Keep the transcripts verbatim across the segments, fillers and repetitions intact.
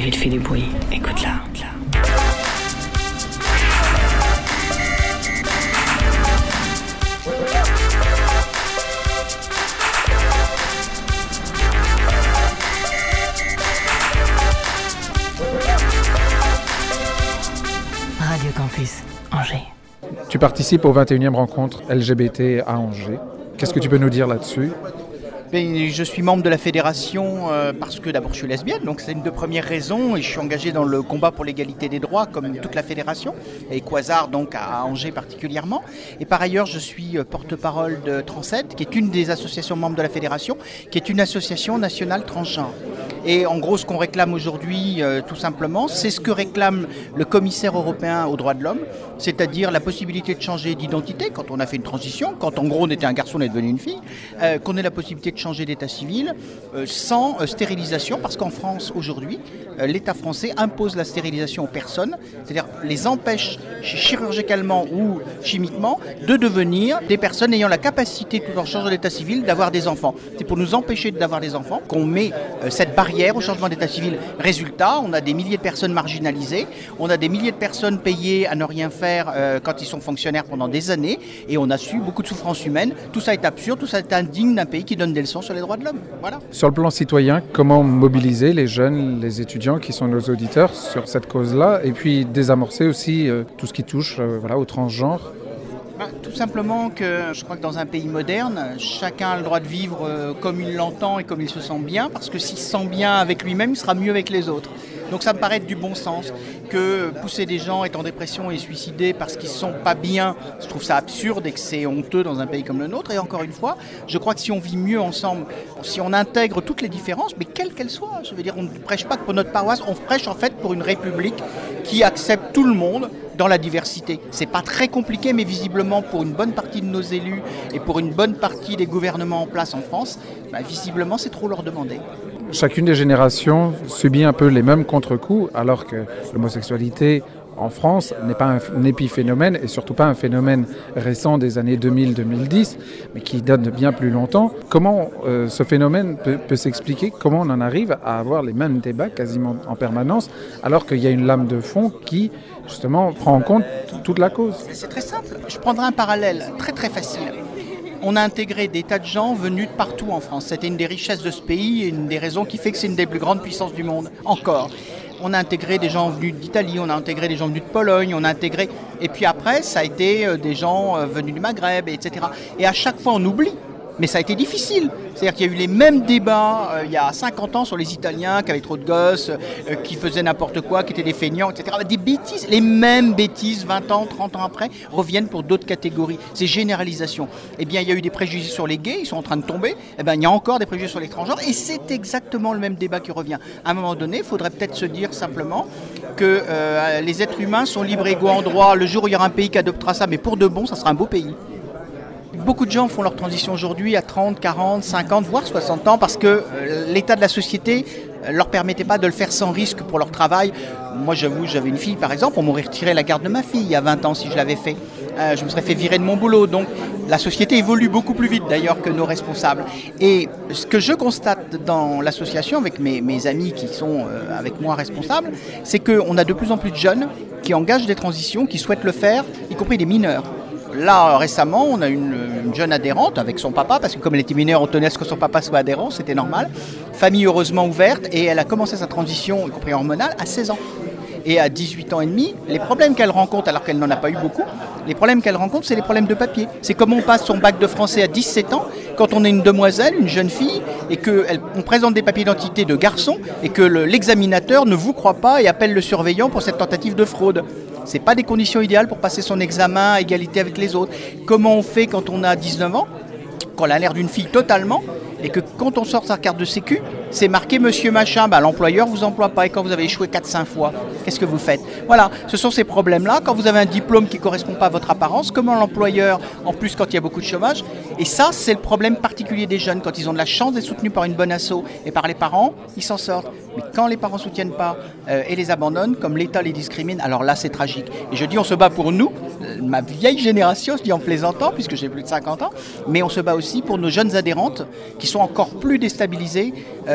ville fait du bruit. Écoute-la. Écoute-la. Radio Campus, Angers. Tu participes aux vingt et unième rencontres L G B T à Angers. Qu'est-ce que tu peux nous dire là-dessus ? Je suis membre de la fédération euh, parce que d'abord je suis lesbienne, donc c'est une des premières raisons, et je suis engagé dans le combat pour l'égalité des droits comme toute la fédération, et Quasar donc à Angers particulièrement. Et par ailleurs je suis porte-parole de Transaide, qui est une des associations membres de la fédération, qui est une association nationale transgenre. Et en gros ce qu'on réclame aujourd'hui euh, tout simplement, c'est ce que réclame le commissaire européen aux droits de l'homme, c'est-à-dire la possibilité de changer d'identité quand on a fait une transition, quand en gros on était un garçon, on est devenu une fille, euh, qu'on ait la possibilité de changer d'état civil euh, sans euh, stérilisation, parce qu'en France aujourd'hui, euh, l'État français impose la stérilisation aux personnes, c'est-à-dire les empêche chirurgicalement ou chimiquement de devenir des personnes ayant la capacité, tout en changeant d'état civil, d'avoir des enfants. C'est pour nous empêcher d'avoir des enfants qu'on met euh, cette barrière au changement d'état civil. Résultat, on a des milliers de personnes marginalisées, on a des milliers de personnes payées à ne rien faire euh, quand ils sont fonctionnaires pendant des années, et on a su beaucoup de souffrances humaines. Tout ça est absurde, tout ça est indigne d'un pays qui donne des leçons sur les droits de l'homme. Voilà. Sur le plan citoyen, comment mobiliser les jeunes, les étudiants qui sont nos auditeurs sur cette cause-là, et puis désamorcer aussi euh, tout ce qui touche euh, voilà, au transgenre? Ben, tout simplement que je crois que dans un pays moderne, chacun a le droit de vivre euh, comme il l'entend et comme il se sent bien, parce que s'il se sent bien avec lui-même, il sera mieux avec les autres. Donc ça me paraît être du bon sens que pousser des gens être en dépression et suicider parce qu'ils ne sont pas bien, je trouve ça absurde et que c'est honteux dans un pays comme le nôtre. Et encore une fois, je crois que si on vit mieux ensemble, si on intègre toutes les différences, mais quelles qu'elles soient, je veux dire, on ne prêche pas que pour notre paroisse, on prêche en fait pour une république qui accepte tout le monde dans la diversité. C'est pas très compliqué, mais visiblement pour une bonne partie de nos élus et pour une bonne partie des gouvernements en place en France, bah, visiblement c'est trop leur demander. Chacune des générations subit un peu les mêmes contre-coups, alors que l'homosexualité en France n'est pas un épiphénomène et surtout pas un phénomène récent des années deux mille à deux mille dix, mais qui date de bien plus longtemps. Comment euh, ce phénomène peut, peut s'expliquer? Comment on en arrive à avoir les mêmes débats quasiment en permanence, alors qu'il y a une lame de fond qui, justement, prend en compte t- toute la cause? C'est très simple. Je prendrai un parallèle très très facile. On a intégré des tas de gens venus de partout en France. C'était une des richesses de ce pays et une des raisons qui fait que c'est une des plus grandes puissances du monde, encore. On a intégré des gens venus d'Italie, on a intégré des gens venus de Pologne, on a intégré... Et puis après, ça a été des gens venus du Maghreb, et cetera. Et à chaque fois, on oublie. Mais ça a été difficile. C'est-à-dire qu'il y a eu les mêmes débats euh, il y a cinquante ans sur les Italiens qui avaient trop de gosses, euh, qui faisaient n'importe quoi, qui étaient des feignants, et cetera. Des bêtises. Les mêmes bêtises, vingt ans, trente ans après, reviennent pour d'autres catégories. C'est généralisation. Eh bien, il y a eu des préjugés sur les gays, ils sont en train de tomber. Eh bien, il y a encore des préjugés sur les transgenres. Et c'est exactement le même débat qui revient. À un moment donné, il faudrait peut-être se dire simplement que euh, les êtres humains sont libres et égaux en droit. Le jour où il y aura un pays qui adoptera ça, mais pour de bon, ça sera un beau pays. Beaucoup de gens font leur transition aujourd'hui à trente, quarante, cinquante, voire soixante ans parce que euh, l'état de la société ne leur permettait pas de le faire sans risque pour leur travail. Moi, j'avoue, j'avais une fille, par exemple, on m'aurait retiré la garde de ma fille il y a vingt ans si je l'avais fait. Euh, je me serais fait virer de mon boulot. Donc, la société évolue beaucoup plus vite, d'ailleurs, que nos responsables. Et ce que je constate dans l'association, avec mes, mes amis qui sont euh, avec moi responsables, c'est qu'on a de plus en plus de jeunes qui engagent des transitions, qui souhaitent le faire, y compris des mineurs. Là, récemment, on a une, une jeune adhérente avec son papa, parce que comme elle était mineure, on tenait à ce que son papa soit adhérent, c'était normal. Famille heureusement ouverte, et elle a commencé sa transition, y compris hormonale, à seize ans. Et à dix-huit ans et demi, les problèmes qu'elle rencontre, alors qu'elle n'en a pas eu beaucoup, les problèmes qu'elle rencontre, c'est les problèmes de papier. C'est comment on passe son bac de français à dix-sept ans, quand on est une demoiselle, une jeune fille, et qu'on présente des papiers d'identité de garçon, et que le, l'examinateur ne vous croit pas et appelle le surveillant pour cette tentative de fraude. Ce n'est pas des conditions idéales pour passer son examen à égalité avec les autres. Comment on fait quand on a dix-neuf ans, quand on a l'air d'une fille totalement, et que quand on sort sa carte de sécu, c'est marqué monsieur machin, bah, l'employeur vous emploie pas, et quand vous avez échoué quatre cinq fois, qu'est-ce que vous faites? Voilà, ce sont ces problèmes-là. Quand vous avez un diplôme qui ne correspond pas à votre apparence, comment l'employeur, en plus quand il y a beaucoup de chômage, et ça c'est le problème particulier des jeunes, quand ils ont de la chance d'être soutenus par une bonne asso et par les parents, ils s'en sortent. Mais quand les parents ne soutiennent pas euh, et les abandonnent, comme l'État les discrimine, alors là c'est tragique. Et je dis on se bat pour nous, ma vieille génération, je dis en plaisantant, puisque j'ai plus de cinquante ans, mais on se bat aussi pour nos jeunes adhérentes, qui sont encore plus déstabilisées euh,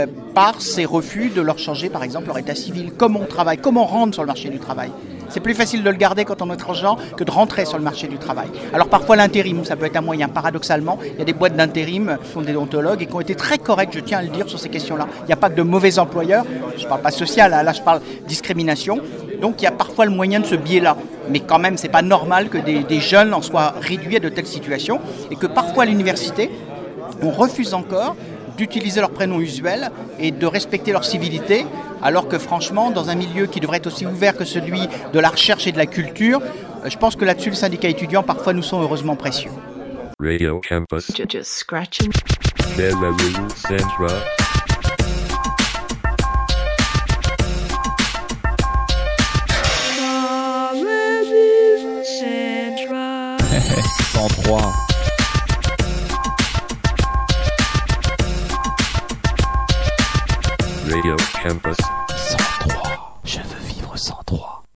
par ces refus de leur changer par exemple leur état civil. Comment on travaille, comment on rentre sur le marché du travail. C'est plus facile de le garder quand on est étranger que de rentrer sur le marché du travail. Alors parfois l'intérim, ça peut être un moyen. Paradoxalement, il y a des boîtes d'intérim qui sont des déontologues et qui ont été très corrects, je tiens à le dire, sur ces questions-là. Il n'y a pas que de mauvais employeurs, je ne parle pas social, là je parle discrimination. Donc il y a parfois le moyen de ce biais-là. Mais quand même, c'est pas normal que des, des jeunes en soient réduits à de telles situations et que parfois à l'université, on refuse encore d'utiliser leur prénom usuel et de respecter leur civilité, alors que franchement, dans un milieu qui devrait être aussi ouvert que celui de la recherche et de la culture, je pense que là-dessus, le syndicat étudiant, parfois, nous sont heureusement précieux. Radio Campus. Just scratching. Centra. cent trois. Radio Campus. cent trois. Je veux vivre cent trois.